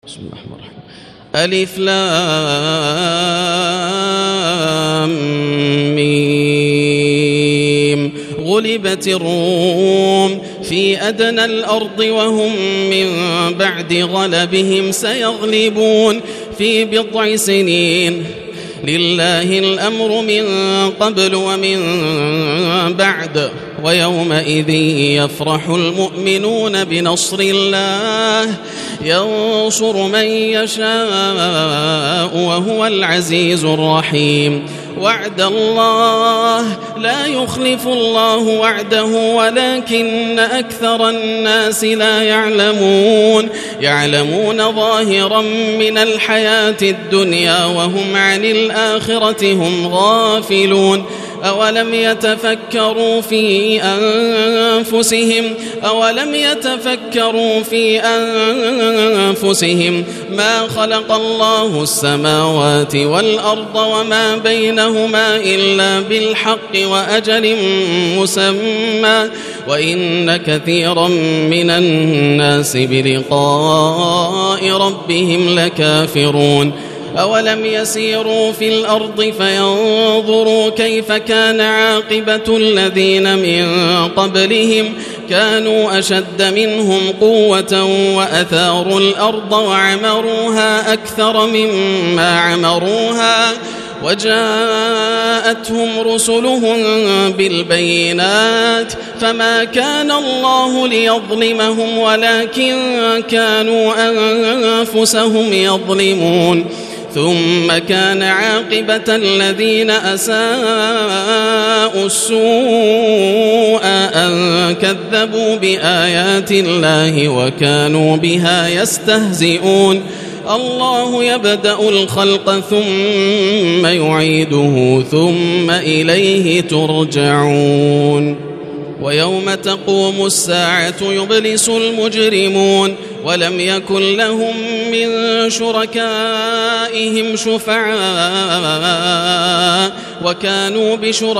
بسم الله الرحمن الرحيم. ألف لام ميم. غلبت الروم في أدنى الأرض وهم من بعد غلبهم سيغلبون في بضع سنين. لله الأمر من قبل ومن بعد ويومئذ يفرح المؤمنون بنصر الله ينصر من يشاء وهو العزيز الرحيم. وعد الله لا يخلف الله وعده ولكن أكثر الناس لا يعلمون ظاهرا من الحياة الدنيا وهم عن الآخرة هم غافلون. أولم يتفكروا في أنفسهم ما خلق الله السماوات والأرض وما بينهما إلا بالحق وأجل مسمى وإن كثيرا من الناس بلقاء ربهم لكافرون. أولم يسيروا في الأرض فينظروا كيف كان عاقبة الذين من قبلهم كانوا أشد منهم قوة وأثاروا الأرض وعمروها أكثر مما عمروها وجاءتهم رسلهم بالبينات فما كان الله ليظلمهم ولكن كانوا أنفسهم يظلمون. ثم كان عاقبة الذين أساءوا السوء أن كذبوا بآيات الله وكانوا بها يستهزئون. الله يبدأ الخلق ثم يعيده ثم إليه ترجعون. ويوم تقوم الساعة يبلس المجرمون ولم يكن لهم من شركائهم شفعاء وكانوا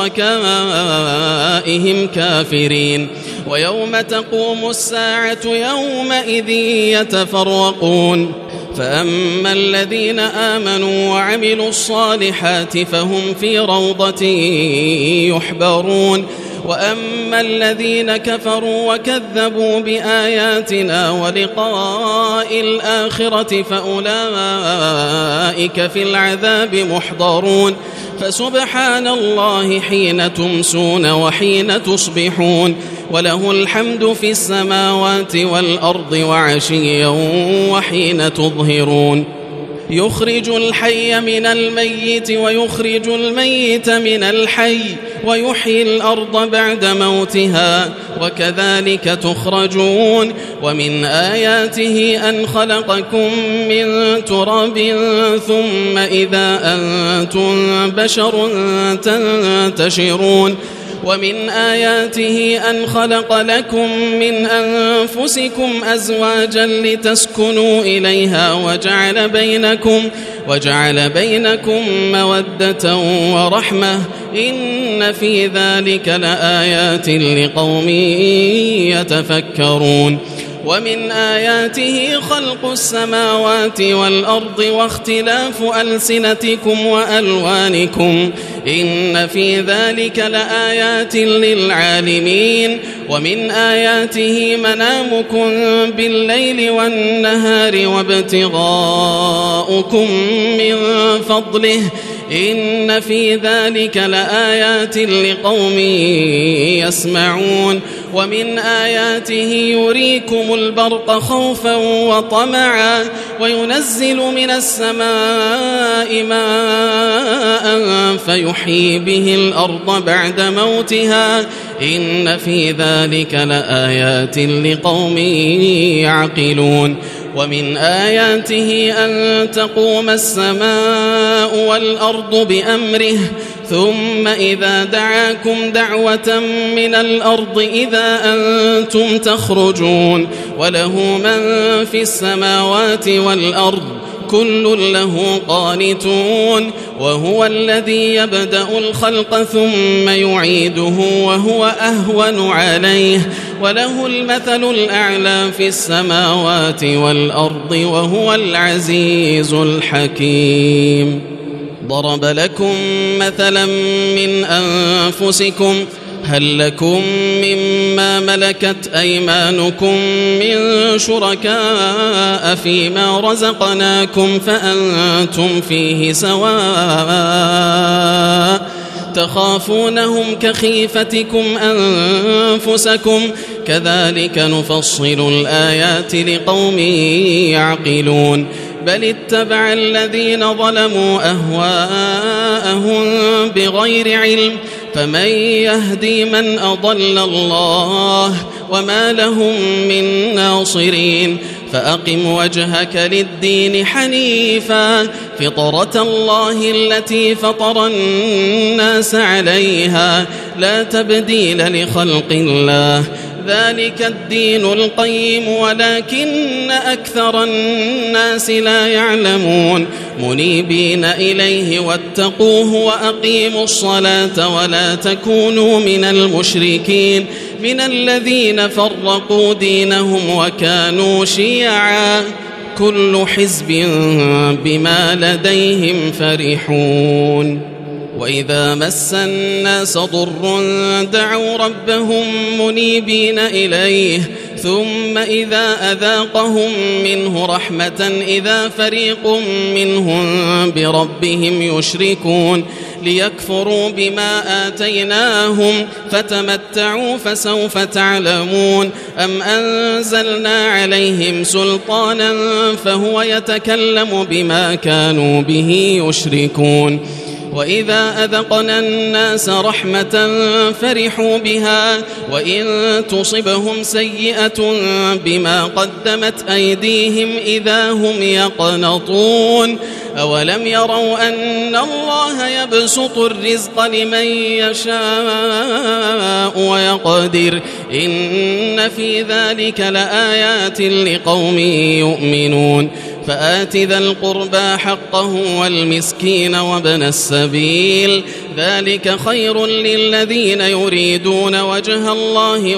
بشركائهم كافرين. ويوم تقوم الساعة يومئذ يتفرقون فأما الذين آمنوا وعملوا الصالحات فهم في روضة يحبرون وأما الذين كفروا وكذبوا بآياتنا ولقاء الآخرة فأولئك في العذاب محضرون. فسبحان الله حين تمسون وحين تصبحون وله الحمد في السماوات والأرض وعشيا وحين تظهرون. يخرج الحي من الميت ويخرج الميت من الحي ويحيي الأرض بعد موتها وكذلك تخرجون. ومن آياته أن خلقكم من تراب ثم إذا أنتم بشر تنتشرون. ومن آياته أن خلق لكم من أنفسكم أزواجا لتسكنوا إليها وجعل بينكم مودة ورحمة إن في ذلك لآيات لقوم يتفكرون. ومن آياته خلق السماوات والأرض واختلاف ألسنتكم وألوانكم إن في ذلك لآيات للعالمين. ومن آياته منامكم بالليل والنهار وابتغاؤكم من فضله إن في ذلك لآيات لقوم يسمعون. ومن آياته يريكم البرق خوفا وطمعا وينزل من السماء ماء فيحيي به الأرض بعد موتها إن في ذلك لآيات لقوم يعقلون. ومن آياته أن تقوم السماء والأرض بأمره ثم إذا دعاكم دعوة من الأرض إذا أنتم تخرجون. وله من في السماوات والأرض كل له قانتون وهو الذي يبدأ الخلق ثم يعيده وهو أهون عليه وله المثل الأعلى في السماوات والأرض وهو العزيز الحكيم. ضرب لكم مثلا من أنفسكم هل لكم مما ملكت أيمانكم من شركاء فيما رزقناكم فأنتم فيه سواء تخافونهم كخيفتكم أنفسكم كذلك نفصل الآيات لقوم يعقلون. بل اتبع الذين ظلموا أهواءهم بغير علم فمن يهدي من أضل الله وما لهم من ناصرين. فأقم وجهك للدين حنيفا فطرة الله التي فطر الناس عليها لا تبديل لخلق الله ذلك الدين القيم ولكن أكثر الناس لا يعلمون. منيبين إليه واتقوه وأقيموا الصلاة ولا تكونوا من المشركين من الذين فرقوا دينهم وكانوا شيعا كل حزب بما لديهم فرحون. وإذا مس الناس ضر دعوا ربهم منيبين إليه ثم إذا أذاقهم منه رحمة إذا فريق منهم بربهم يشركون ليكفروا بما آتيناهم فتمتعوا فسوف تعلمون. أم أنزلنا عليهم سلطانا فهو يتكلم بما كانوا به يشركون. وإذا أذقنا الناس رحمة فرحوا بها وإن تصبهم سيئة بما قدمت أيديهم إذا هم يقنطون. أولم يروا أن الله يبسط الرزق لمن يشاء ويقدر إن في ذلك لآيات لقوم يؤمنون. فآت ذا القربى حقه والمسكين وابن السبيل ذلك خير للذين يريدون وجه الله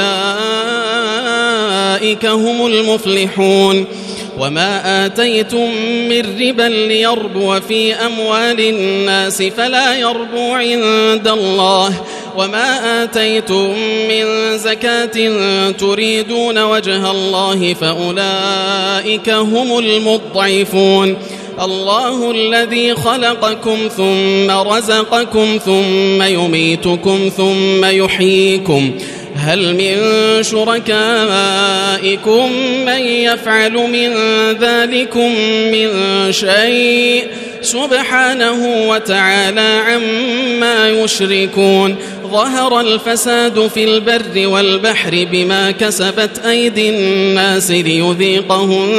وأولئك هم المفلحون. وما آتيتم من ربا ليربو في أموال الناس فلا يربو عند الله وما آتيتم من زكاة تريدون وجه الله فأولئك هم المضعفون. الله الذي خلقكم ثم رزقكم ثم يميتكم ثم يحييكم هل من شركائكم من يفعل من ذلكم من شيء سبحانه وتعالى عما يشركون. ظهر الفساد في البر والبحر بما كسبت أيدي الناس ليذيقهم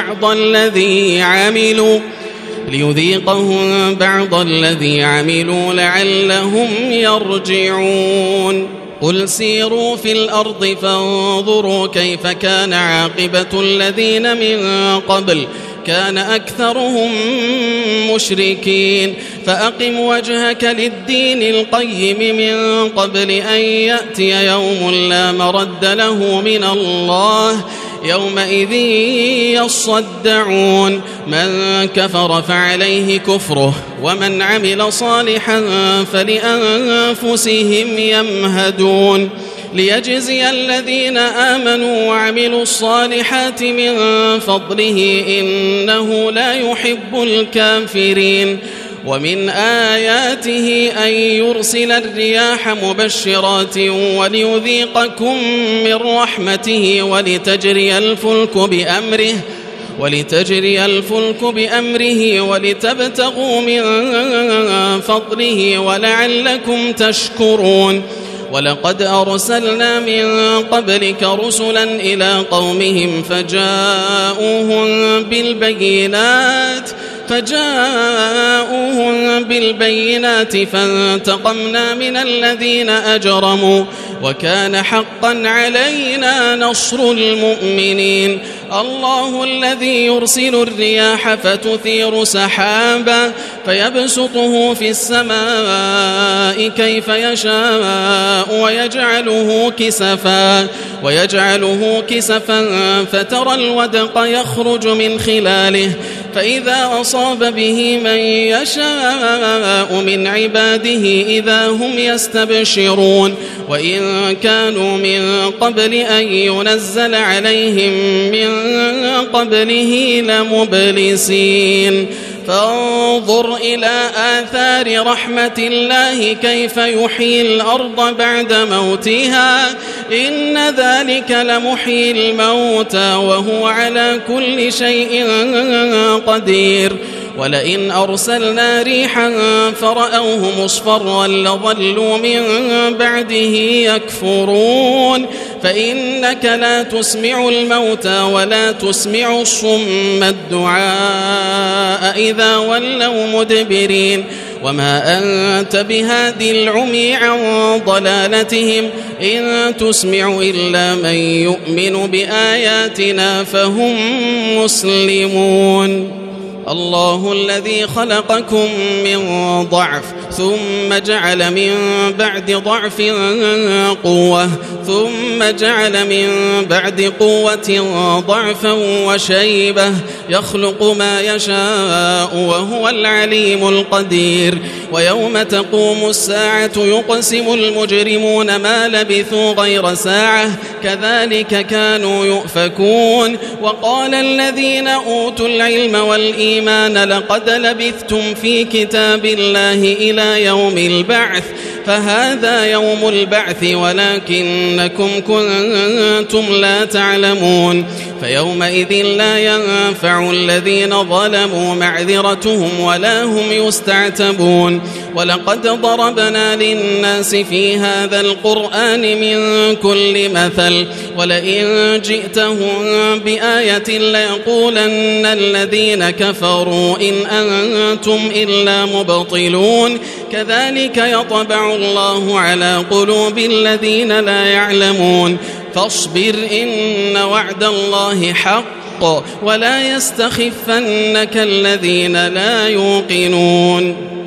بعض الذي عملوا لعلهم يرجعون. قل سيروا في الأرض فانظروا كيف كان عاقبة الذين من قبل كان أكثرهم مشركين. فأقم وجهك للدين القيم من قبل أن يأتي يوم لا مرد له من الله يومئذ يصدعون. من كفر فعليه كفره ومن عمل صالحا فلأنفسهم يمهدون. ليجزي الذين آمنوا وعملوا الصالحات من فضله إنه لا يحب الكافرين. ومن آياته أن يرسل الرياح مبشرات وليذيقكم من رحمته ولتجري الفلك بأمره ولتبتغوا من فضله ولعلكم تشكرون. ولقد أرسلنا من قبلك رسلا إلى قومهم فجاءوهم بالبينات فجاءوهم بالبينات فانتقمنا من الذين أجرموا وكان حقا علينا نصر المؤمنين. الله الذي يرسل الرياح فتثير سحابا فيبسطه في السماء كيف يشاء ويجعله كسفا فترى الودق يخرج من خلاله فإذا أصاب به من يشاء من عباده إذا هم يستبشرون. وإن كانوا من قبل أن ينزل عليهم من قبله لمبلسين. فانظر إلى آثار رحمة الله كيف يحيي الأرض بعد موتها إن ذلك لمحيي الموتى وهو على كل شيء قدير. ولئن أرسلنا ريحا فرأوه مصفرا لظلوا من بعده يكفرون. فإنك لا تسمع الموتى ولا تسمع الصم الدعاء إذا ولوا مدبرين. وما أنت بهادي العمي عن ضلالتهم إن تسمع إلا من يؤمن بآياتنا فهم مسلمون. الله الذي خلقكم من ضعف ثم جعل من بعد ضعف قوة ثم جعل من بعد قوة ضعفا وشيبة يخلق ما يشاء وهو العليم القدير. ويوم تقوم الساعة يقسم المجرمون ما لبثوا غير ساعة كذلك كانوا يؤفكون. وقال الذين أوتوا العلم والإيمان لقد لبثتم في كتاب الله إلى يوم البعث فهذا يوم البعث ولكنكم كنتم لا تعلمون. فيومئذ لا ينفع الذين ظلموا معذرتهم ولا هم يستعتبون. ولقد ضربنا للناس في هذا القرآن من كل مثل ولئن جئتهم بآية ليقولن الذين كفروا إن أنتم إلا مبطلون. كذلك يطبع الله على قلوب الذين لا يعلمون. فاصبر إن وعد الله حق ولا يستخفنك الذين لا يوقنون.